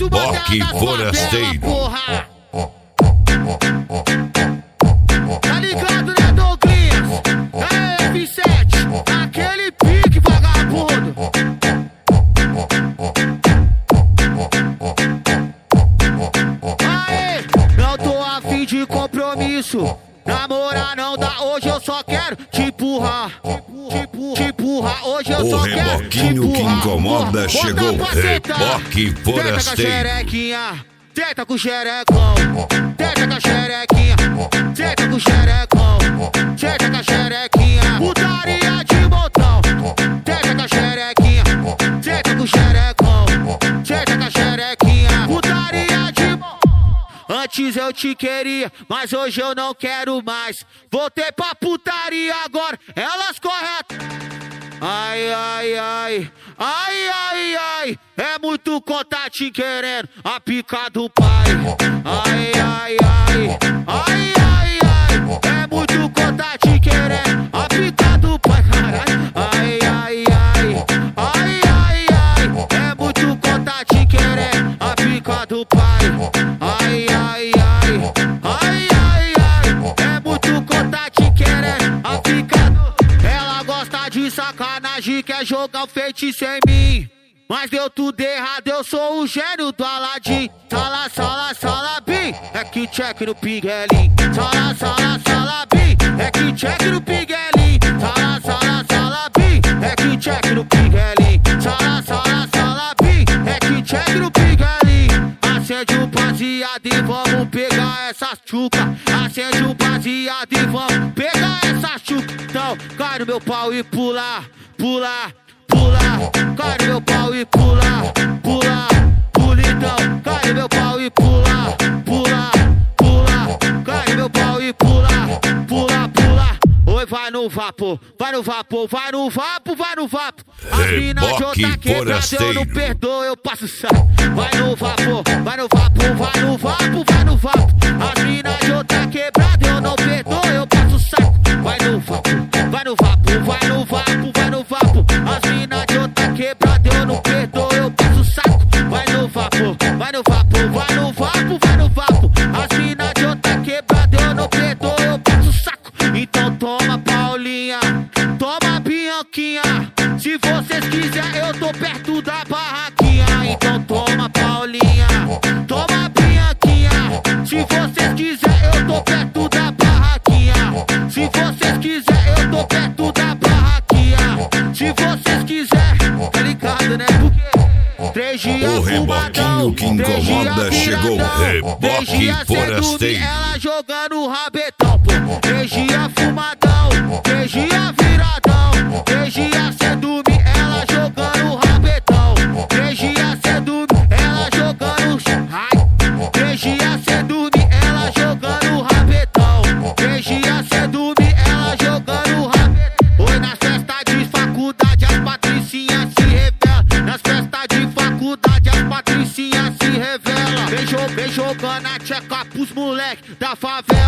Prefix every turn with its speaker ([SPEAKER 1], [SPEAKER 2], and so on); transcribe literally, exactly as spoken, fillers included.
[SPEAKER 1] Reboque forasteiro.
[SPEAKER 2] Porra. Tá ligado, né, Douglas? É F sete, aquele pique vagabundo. Aê, não tô afim de compromisso. Namorar não dá, hoje eu só quero te empurrar. Te, te empurrar, hoje eu
[SPEAKER 1] O
[SPEAKER 2] só quero te
[SPEAKER 1] reboquinho que
[SPEAKER 2] empurrar.
[SPEAKER 1] incomoda
[SPEAKER 2] Bota
[SPEAKER 1] chegou.
[SPEAKER 2] pra sentar.
[SPEAKER 1] Reboque
[SPEAKER 2] Tenta com a
[SPEAKER 1] forasteiro.
[SPEAKER 2] xerequinha, tenta com o xerecão. Tenta com a xerequinha, tenta com o xerecão. Tenta com a xerequinha, putaria de montão. Tenta com a xerequinha, tenta com o xerecão. Tenta com a xerequinha, putaria de montão. Antes eu te queria, mas hoje eu não quero mais. Voltei pra putaria agora, elas corretas. Ai, ai, ai, ai, ai, ai, é muito conta te querendo, a pica do pai. Ai, ai, ai, ai, ai, ai, é muito conta te querendo, a pica do pai, caralho. Ai, ai, ai, ai, ai, ai, é muito conta te querendo, a pica do pai. Ai, ai, ai, ai, ai, ai, é muito conta te querendo, a pica do... Ela gosta de sacanagem, quer jogar o feitiço em mim. Mas deu tudo errado, eu sou o gênio do Aladim. Sala, sala, sala, bim, é que check no Piguelim. Sala, sala, sala, bim, é que check no Piguelim. Sala, sala, sala, bim, é que check no Piguelim. Sala, sala, sala, bim, é que check no Piguelim. Acende o baseado e vamos pegar essa chuca. Acende o baseado e vamos pegar essa chuca. Então, cai no meu pau e pula, pula, pula. Cai no meu pau e pula, pula, pula. Então, cai no meu pau e pula, pula, pula. Cai no meu pau e pula, pula, pula. Oi, vai no vapor, vai no vapor, vai no vapor, vai no vapor. As mina de outra quebrada eu não perdoo, eu passo saco. Vai no vapor, vai no vapor, vai no vapor, vai no vapor. As mina de outra quebrada eu não perdoo, eu passo saco. Vai no vapor, vai no vapor, vai no vapor, vai no vapor. As mina de outra quebrada eu não perdoo, eu passo saco. Vai no vapor, vai no vapor, vai no vapor, vai no vapor. As mina de outra quebrada eu não perdoo, eu passo saco. Então toma Paulinha, toma Bianquinha. Se vocês quiserem eu tô perto da barraquinha. Então toma Paulinha, toma Bianquinha. Se vocês quiserem eu tô perto da barraquinha. Se vocês quiserem eu tô perto da barraquinha. Se vocês quiserem, tá ligado, né? Porque três dias
[SPEAKER 1] O reboquinho que incomoda chegou. Reboque forasteiro.
[SPEAKER 2] Ela jogando o rabetão, pô. Três dias fumadão, três dias viradão. Três dias sem dormir, ela jogando o rabetão. Três dias sem dormir, ela jogando ai. Três dias sem dormir, ela jogando o rabetão. Três dias sem dormir, ela jogando o rabetão. Oi, nas festas de faculdade as patricinhas se revelam. Nas festas de faculdade as patricinhas se revelam. Vem, jo vem jogando a tcheca pros moleque da favela.